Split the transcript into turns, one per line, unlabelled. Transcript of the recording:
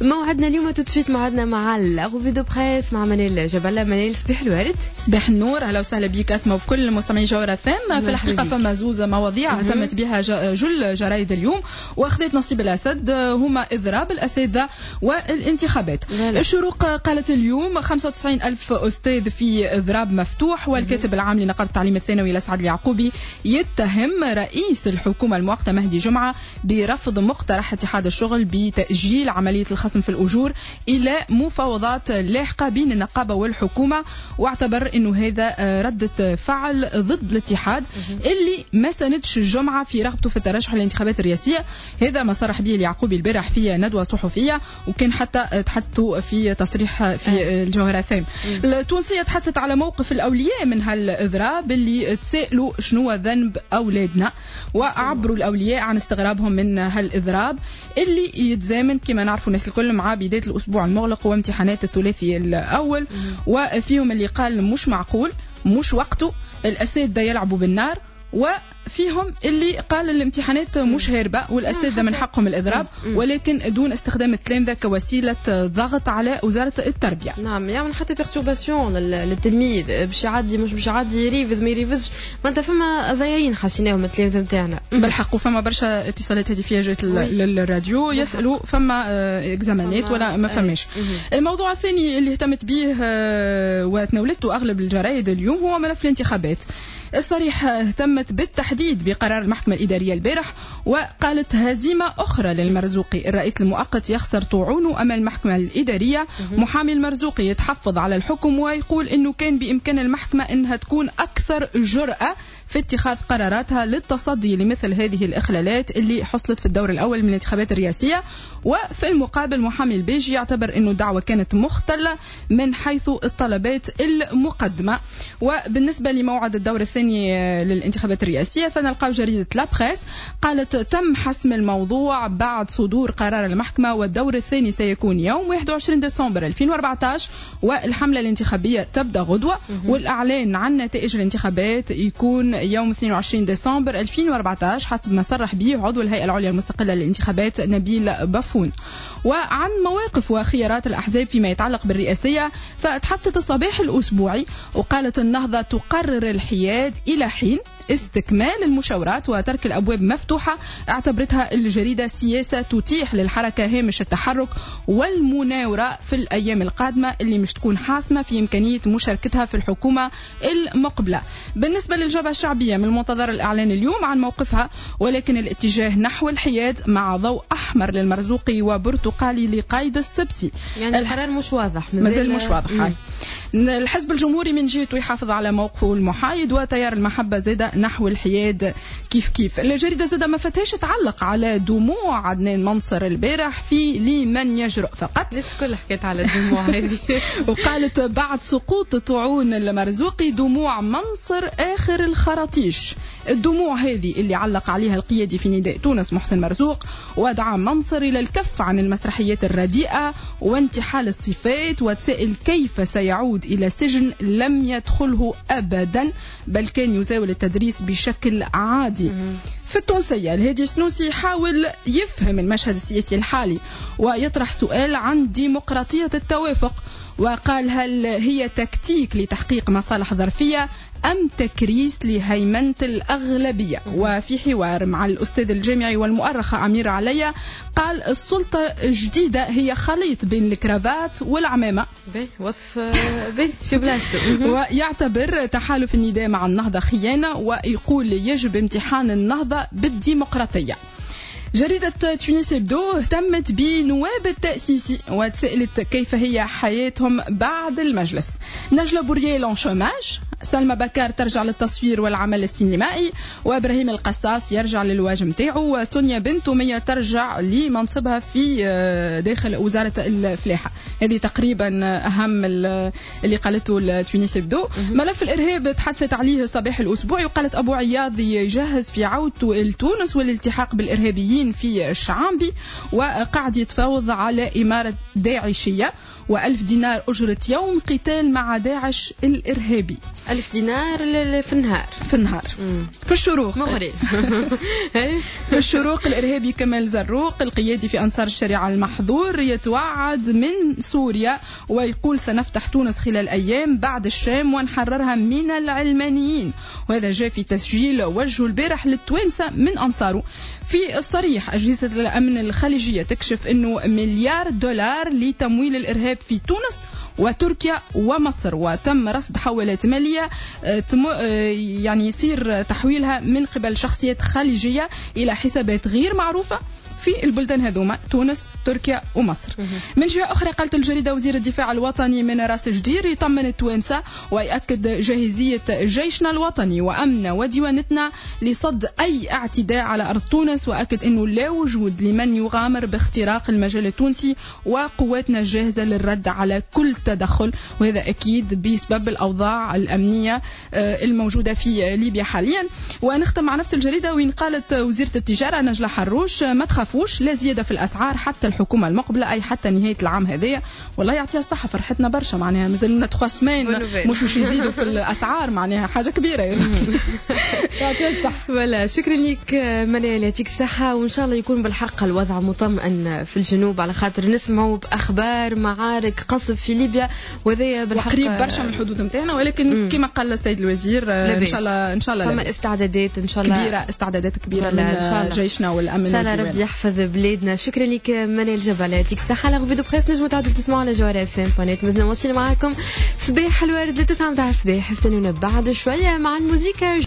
موعدنا اليوم تسويت موعدنا مع الغوفي دو بريس مع منال جبلة. منال صباح الورد.
صباح النور، اهلا وسهلا بيك اسماء وكل مستمعي جوهرة فام. في الحقيقة فما زوز مواضيع اهتمت بها جل جرايد اليوم واخذت نصيب الأسد، هما إضراب الأساتذة والانتخابات. الشروق قالت اليوم 95 ألف أستاذ في إضراب مفتوح، والكاتب العام لنقابة التعليم الثانوي الأسعد اليعقوبي يتهم رئيس الحكومة المؤقتة مهدي جمعة برفض مقترح اتحاد الشغل بتأجيل عملية الخصم في الأجور إلى مفاوضات لاحقة بين النقابة والحكومة، واعتبر أنه هذا ردة فعل ضد الاتحاد اللي ما سندش الجمعة في رغبته في الترشح للانتخابات الرئاسية. هذا ما صرح به اليعقوبي البارح في ندوة صحفية، وكان حتى تحدثوا في تصريح في الجوهرة فام. التونسية تحدثت على موقف الأولياء من هالإضراب اللي تسألوا شنو ذنب أولادنا، وعبروا الأولياء عن استغرابهم من هالإضراب اللي يتزامن كما نعرفوا الناس الكل مع بداية الأسبوع المغلق وامتحانات الثلاثي الأول، وفيهم اللي قال مش معقول مش وقته الأساتذة يلعبوا بالنار، وفيهم اللي قال الامتحانات مش هاربة والأساتذة من حقهم الإضراب ولكن دون استخدام التلامذة كوسيلة ضغط على وزارة التربية.
نعم، يعمل حتى بيرتورباسيون للتلميذ باش يعدي مش باش يعدي يريفز ما يريفزش، ما انت فما ضايعين حسيناهم التلامذة نتاعنا بالحق.
وفما برشا اتصالات هاتفية جات للراديو يسألوا فما اكزامانات ولا ما فماش. الموضوع الثاني اللي اهتمت به وتناولته أغلب الجرائد اليوم هو ملف الانتخابات. الصريح اهتمت بالتحديد بقرار المحكمة الإدارية البارح، وقالت هزيمة أخرى للمرزوقي. الرئيس المؤقت يخسر طاعونه أمام المحكمة الإدارية. محامي المرزوقي يتحفظ على الحكم ويقول إنه كان بإمكان المحكمة إنها تكون أكثر جرأة في اتخاذ قراراتها للتصدي لمثل هذه الإخلالات اللي حصلت في الدور الأول من الانتخابات الرئاسية. وفي المقابل محامي البيجي يعتبر أنه الدعوة كانت مختلة من حيث الطلبات المقدمة. وبالنسبة لموعد الدور الثاني للانتخابات الرئاسية فنلقاو جريدة لا بريس قالت تم حسم الموضوع بعد صدور قرار المحكمة، والدور الثاني سيكون يوم 21 ديسمبر 2014 والحملة الانتخابية تبدأ غدوة، والإعلان عن نتائج الانتخابات يكون يوم 22 ديسمبر 2014 حسب ما صرح به عضو الهيئة العليا المستقلة للانتخابات نبيل بافون. وعن مواقف وخيارات الأحزاب فيما يتعلق بالرئاسية فتحدثت الصباح الأسبوعي وقالت النهضة تقرر الحياد إلى حين استكمال المشاورات وترك الأبواب مفتوحة. اعتبرتها الجريدة سياسة تتيح للحركة هامش التحرك والمناورة في الأيام القادمة اللي مش تكون حاسمة في إمكانية مشاركتها في الحكومة المقبلة. بالنسبة للجبهة الشعبية من المنتظر الإعلان اليوم عن موقفها، ولكن الاتجاه نحو الحياد مع ضوء أحمر للمرزوقي وبرتقالي لقايد السبسي.
يعني القرار مش واضح،
مازال مش واضح. الحزب الجمهوري من جهته يحافظ على موقفه المحايد، وتيار المحبة زاد نحو الحياد كيف. الجريدة زاد ما فتاش تعلق على دموع عدنان منصر البارح في لمن يجرؤ فقط.
الناس كل حكيت على الدموع هذه
وقالت بعد سقوط طاعون المرزوقي دموع منصر آخر الخراطيش. الدموع هذه اللي علق عليها القيادي في نداء تونس محسن مرزوق، ودعا منصر إلى الكف عن المسرحيات الرديئة وانتحال الصفات، وتسائل كيف سيعود إلى سجن لم يدخله أبدا بل كان يزاول التدريس بشكل عادي. في التونسية الهادي سنوسي يحاول يفهم المشهد السياسي الحالي ويطرح سؤال عن ديمقراطية التوافق، وقال هل هي تكتيك لتحقيق مصالح ظرفية أم تكريس لهيمنة الأغلبية؟ وفي حوار مع الأستاذ الجامعي والمؤرخة عمير عليا قال السلطة الجديدة هي خليط بين الكرافات والعمامة.
وصف في بلاسته.
ويعتبر تحالف النداء مع النهضة خيانة، ويقول يجب امتحان النهضة بالديمقراطية. جريدة تونس هبدو اهتمت بنواب التأسيسي وتسألت كيف هي حياتهم بعد المجلس. نجلة بوريال ان شوماج، سلمى بكار ترجع للتصوير والعمل السينمائي، وإبراهيم القصاص يرجع للواجب متاعو، وسونيا بنت أمية ترجع لمنصبها في داخل وزارة الفلاحة. هذه تقريبا أهم اللي قالته تونس هبدو. ملف الإرهاب تحدثت عليه صباح الأسبوع، وقالت أبو عياض يجهز في عودته لتونس والالتحاق بالإرهابيين في الشعامبي، وقاعد يتفاوض على إمارة داعشية. و1000 دينار أجرة يوم قتال مع داعش الإرهابي.
1000 دينار في النهار.
في الشروق
مغري.
في الشروق الإرهابي كمال زروق القيادي في أنصار الشريعة المحظور يتوعد من سوريا ويقول سنفتح تونس خلال أيام بعد الشام ونحررها من العلمانيين، وهذا جاء في تسجيل وجهه البارح للتوانسة من أنصاره. في الصريح أجهزة الأمن الخليجية تكشف أنه $1 مليار لتمويل الإرهاب في تونس وتركيا ومصر، وتم رصد حوالات مالية يعني يصير تحويلها من قبل شخصيات خليجية إلى حسابات غير معروفة في البلدان هذوما تونس تركيا ومصر. من جهة أخرى قالت الجريدة وزير الدفاع الوطني من راس جدير يطمن التوانسة ويأكد جاهزية جيشنا الوطني وأمن وديوانتنا لصد أي اعتداء على أرض تونس، وأكد أنه لا وجود لمن يغامر باختراق المجال التونسي وقواتنا جاهزة للرد على كل تدخل، وهذا أكيد بسبب الأوضاع الأمنية الموجودة في ليبيا حاليا. ونختم مع نفس الجريدة وين قالت وزيرة التجارة نجلة حروش ما تخافوش لا زيادة في الأسعار حتى الحكومة المقبلة أي حتى نهاية العام هذية. والله يعطيها الصحة فرحتنا برشا، معناها مازال لنا 3 سمين مش يزيدوا في الأسعار، معناها حاجة كبيرة. يعطيها الصحة.
ولا شكرا لك منال، يعطيك الصحة، وإن شاء الله يكون بالحق الوضع مطمئن في الجنوب، على خاطر نسمعوا بأخبار معارك قصف في ليبيا وذي بالحق
قريب برشا من الحدود نتاعنا، ولكن كما قال السيد الوزير إن شاء الله
فما استعدادات إن شاء الله
كبيرة، استعدادات كبيرة من جيشنا والأمن
إن شاء الله ربي يحفظ بلادنا. شكرا لك منال جبل، يعطيك الصحة. لا غفيدو بريس نجموا تعودوا تسمعوا على جوهر FM. مازلنا واصلين معاكم صباح الورد 9 متاع الصباح، استنونا بعد شوية مع الموسيقى.